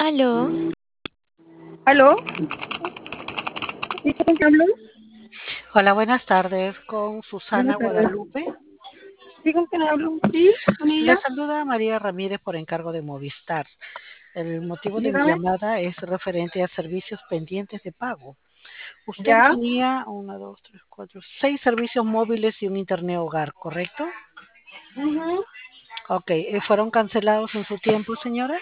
Aló, ¿Aló? ¿Sí con quién hablo? Hola, buenas tardes con Susana Buenas tardes. Guadalupe. ¿Sí con quién hablo? ¿Sí? ¿Con Le ella? saluda María Ramírez por encargo de Movistar. El motivo de mi Dígame. llamada es referente a servicios pendientes de pago. Usted ¿Ya? tenía uno, dos, tres, cuatro, seis servicios móviles y un internet hogar, ¿correcto? Ujú. Ok, ¿fueron cancelados en su tiempo, señora?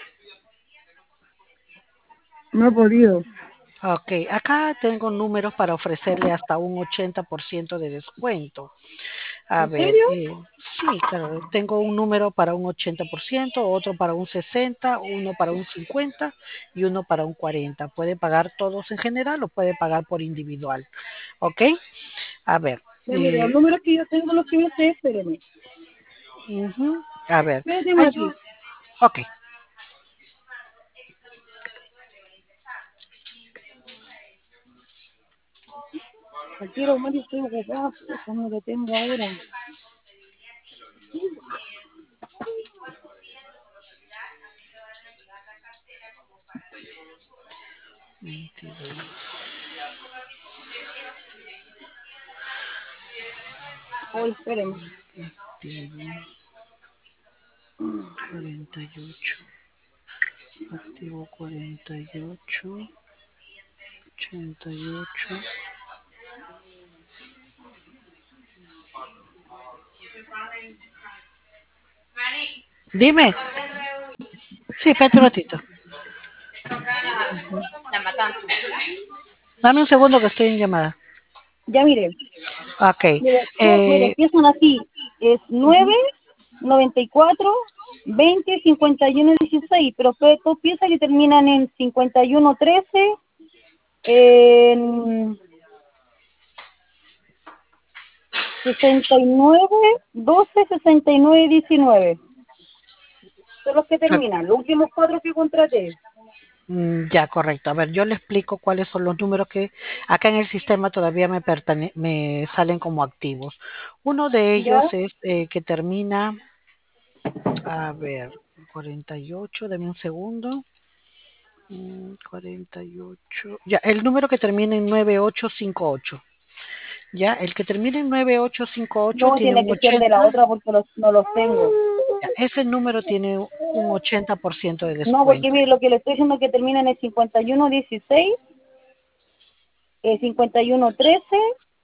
No he podido. Ok, acá tengo números para ofrecerle hasta un 80% de descuento. A ¿En ver, serio? sí, claro, tengo un número para un 80%, otro para un 60%, uno para un 50% y uno para un 40%. Puede pagar todos en general o puede pagar por individual. ¿Ok? A ver, Ya, mire, los números que yo tengo, los que yo sé, espéreme. ujú, a ver, Espérate un hay ratito. ok, Quiero más y estoy ocupada, puta, no lo tengo ahora. 22, Hoy, espéreme. 48, activo 48, 88. Dime. Sí, espérate un ratito. Dame un segundo que estoy en llamada. Ya, mire. Ok. Mire, Eh, empiezan así. Es 9, ujú, 94, 20, 51, 16. Pero después dos piezas que terminan en 51, 13, en 69, 12, 69, 19. Son los que terminan. Los últimos cuatro que contraté. Ya, correcto. A ver, yo le explico cuáles son los números que acá en el sistema todavía me salen como activos. Uno de ¿Ya? ellos es que termina, a ver, 48, dame un segundo. 48. Ya, el número que termina en 9858. Ya, el que termina en 9858 No, tiene tiene un que ser de 80. la otra porque no los tengo. Ya, ese número tiene un 80% de No, porque descuento. mire, lo que le estoy diciendo que termina en el 51, 16, 51, 13,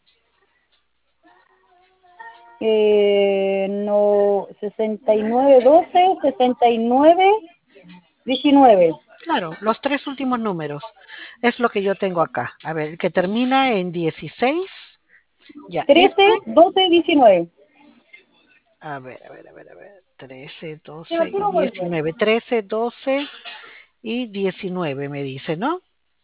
no, 69, 12, 69, 19. Claro, los tres últimos números es lo que yo tengo acá. A ver, el que termina en 16, ya, 13, este, 12, 19. a ver, 13, Sí, 12 y Arturo vuelve. 19, 13, 12 y 19 me dice, ¿no?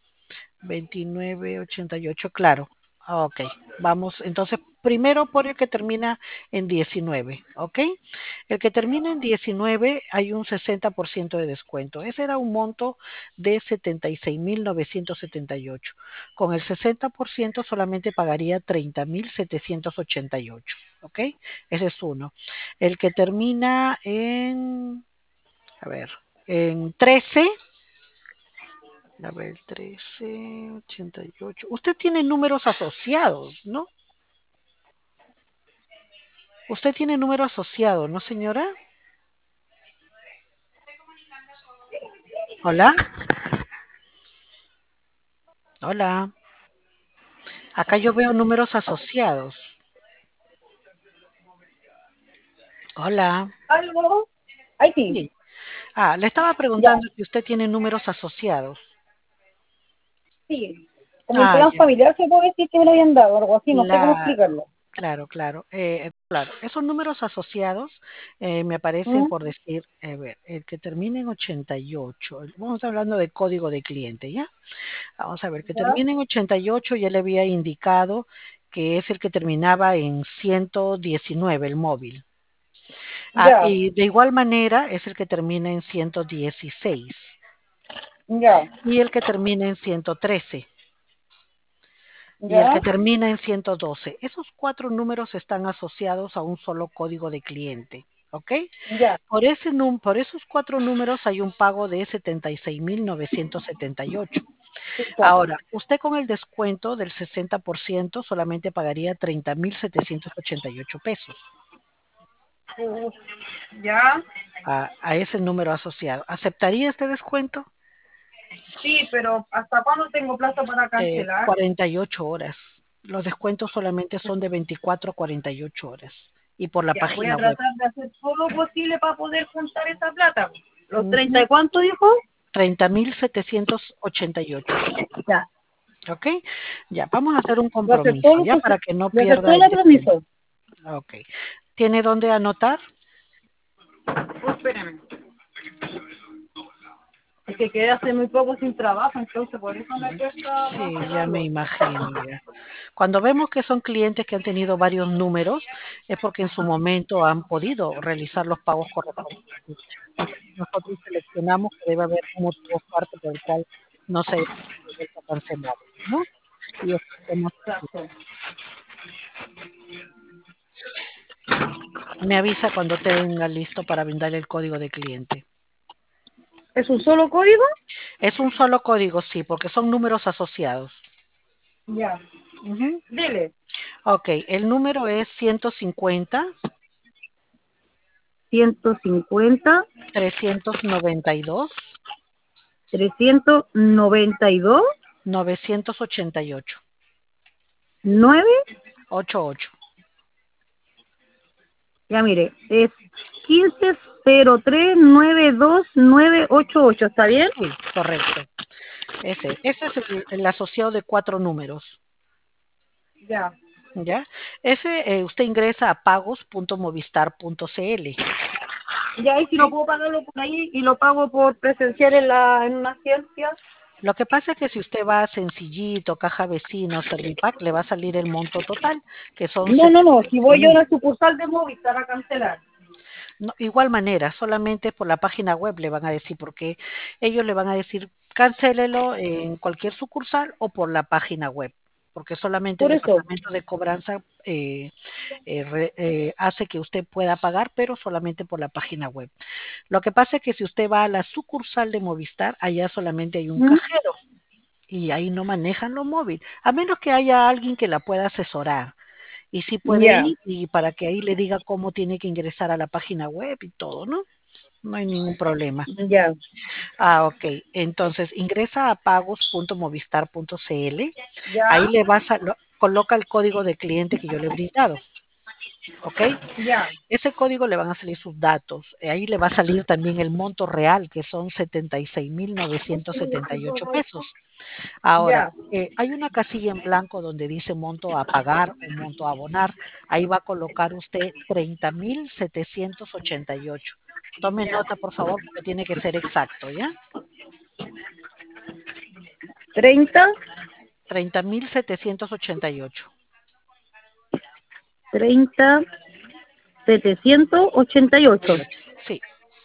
2988, claro. Ok, vamos entonces primero por el que termina en 19, ¿ok? El que termina en 19 hay un 60% de descuento. Ese era un monto de 76.978. Con el 60% solamente pagaría 30.788, ¿ok? Ese es uno. El que termina en, a ver, en 13. A ver, 13, 88. Usted tiene números asociados, ¿no? Usted tiene número asociado, ¿no, señora? Hola, hola. Acá yo veo números asociados. Hola. ¿Algo? Ahí sí. Sí. Ah, le estaba Ya, preguntando si usted tiene números asociados. sí. Como un Ah, plan ya. familiar se puede decir que me lo habían dado, algo así, no sé cómo Claro, explicarlo. claro. Claro, esos números asociados me aparecen ¿Mm? por decir, a ver, el que termine en 88. Vamos hablando de código de cliente, ¿ya? Vamos a ver, que ¿Ya? termine en 88 ya le había indicado que es el que terminaba en 119, el móvil. Ah, Ya, y de igual manera es el que termina en 116 ya, y el que termina en 113 y el que ya, termina en 112. Esos cuatro números están asociados a un solo código de cliente. ¿ok? Ya, Por esos 4 números hay un pago de 76.978. exacto. Ahora, usted con el descuento del 60% solamente pagaría 30.788 pesos Uf, ya, a ese número asociado. ¿Aceptaría este descuento? sí, pero ¿hasta cuándo tengo plazo para cancelar? 48 horas. Los descuentos solamente son de 24 a 48 horas. Y por la Ya, voy a página web. tratar de hacer todo lo posible para poder juntar esa plata. ¿Los 30 Ujú. y cuánto dijo? 30.788. Ya, ¿Ok? Ya, vamos a hacer un voy a hacer todo compromiso, lo ya posible. para que no Voy a hacer pierda todo el el descuento. compromiso. Ok. ¿Tiene dónde anotar? Espérame. Es que quedé hace muy poco sin trabajo, entonces por eso me cuesta Sí, ya me cancelarlo. imagino ya. Cuando vemos que son clientes que han tenido varios números, es porque en su momento han podido realizar los pagos correctamente. Entonces nosotros seleccionamos que debe haber un motivo fuerte por el cual no se haya vuelto a cancelar, ¿no? Y escogemos aquí. Exacto. Me avisa cuando tenga listo para brindar el código de cliente. ¿Es un solo código? Es un solo código, sí, porque son números asociados. Ya. Ujú. Dile. Ok, el número es 150 150, 392 392, 988 9. 88. Ya mire, es 1503929988, ¿está bien? Sí, correcto. Ese es el asociado de 4 números. Ya. ¿Ya? Ese usted ingresa a pagos.movistar.cl. Ya, y si no ¿Ok? puedo pagarlo por ahí y lo pago por presencial en una agencia. Lo que pasa es que si usted va a Sencillito, Caja Vecino, Servipack, le va a salir el monto total, que son No, no, no, si 75 voy yo a mil. la sucursal de Movistar a cancelar. No, igual manera, solamente por la página web le van a decir, porque ellos le van a decir cancélelo en cualquier sucursal o por la página web, porque solamente el Por eso. departamento de cobranza hace que usted pueda pagar, pero solamente por la página web. Lo que pasa es que si usted va a la sucursal de Movistar, allá solamente hay un ¿Mm? cajero y ahí no manejan lo móvil, a menos que haya alguien que la pueda asesorar. Y sí puede Ya, ir y para que ahí le diga cómo tiene que ingresar a la página web y todo, ¿no? No hay ningún problema. ya, Ok. Entonces ingresa a pagos.movistar.cl. Ahí ya, coloca el código de cliente que yo le he brindado. ¿Ok? ya, Ese código le van a salir sus datos. Ahí le va a salir también el monto real, que son 76.978 pesos. Ahora, ya. hay una casilla en blanco donde dice monto a pagar o monto a abonar. Ahí va a colocar usted 30.788. Tome nota, por favor, porque tiene que ser exacto, ¿ya? 30, 30.788. 30, 788. Sí,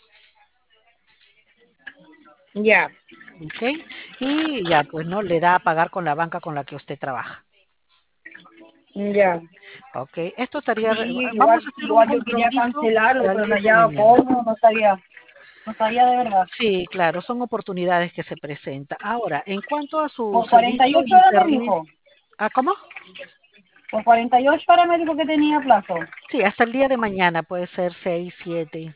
Ya, ok. Y ya, pues no le da a pagar con la banca con la que usted trabaja. ya. Ok, esto estaría, Sí, vamos igual, a hacer un igual yo quería compromiso cancelarlo, para el pero no día de hallaba mañana. cómo, no sabía de verdad. Sí, claro, son oportunidades que se presentan. Ahora, en cuanto a su Por servicio de 48 horas me internet, dijo, ¿cómo? por 48 horas me dijo que tenía plazo. Sí, hasta el día de mañana puede ser 6, 7.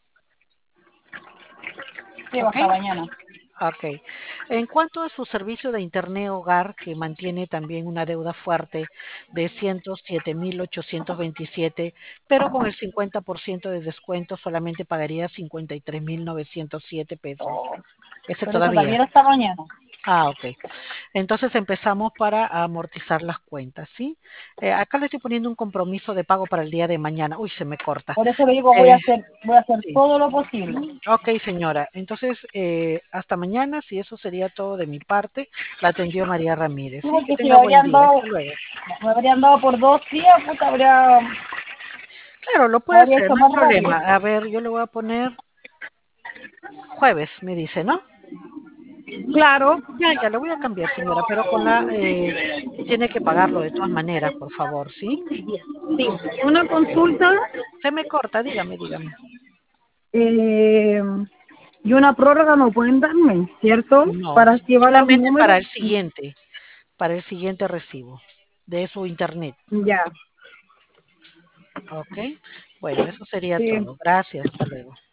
Sí, ¿Ok? hasta mañana. Ok. En cuanto a su servicio de Internet Hogar, que mantiene también una deuda fuerte de 107.827, pero con el 50% de descuento solamente pagaría 53.907 pesos. Oh, Ese pero eso todavía. también hasta mañana. Ok. Entonces empezamos para amortizar las cuentas, ¿sí? Acá le estoy poniendo un compromiso de pago para el día de mañana. Uy, se me corta. Por eso le digo, voy a Eh, hacer, voy a hacer sí. todo lo posible. Ok, señora. Entonces, hasta mañana, si eso sería todo de mi parte, la atendió María Ramírez, Sí, ¿sí? Que porque si tenga buen día. Hasta luego. me habrían dado por 2 días, puta, Claro, lo puede habría hacer, hecho no hay más rápido. problema. A ver, yo le voy a poner jueves, me dice, ¿no? Claro, Ya le voy a cambiar, señora, pero con tiene que pagarlo de todas maneras, por favor, ¿sí? sí. Una consulta Se me corta, dígame. eh, y una prórroga no pueden darme, ¿cierto? No, Para activar los solamente números. para el siguiente recibo de su internet, Ya, ¿ok? Bueno, eso sería sí. todo. Gracias, hasta luego.